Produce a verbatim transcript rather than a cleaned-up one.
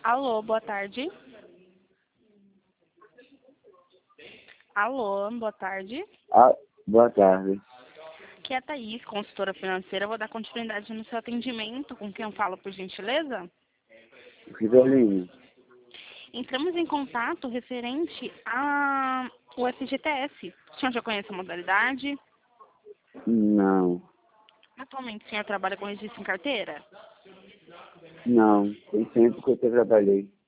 Alô, boa tarde. Alô, boa tarde. Ah, boa tarde. Aqui é a Thaís, consultora financeira. Eu vou dar continuidade no seu atendimento. Com quem eu falo, por gentileza? Rivelino. Entramos em contato referente ao F G T S. O senhor já conhece a modalidade? Não. Atualmente o senhor trabalha com registro em carteira? Não. Tem tempo que eu trabalhei.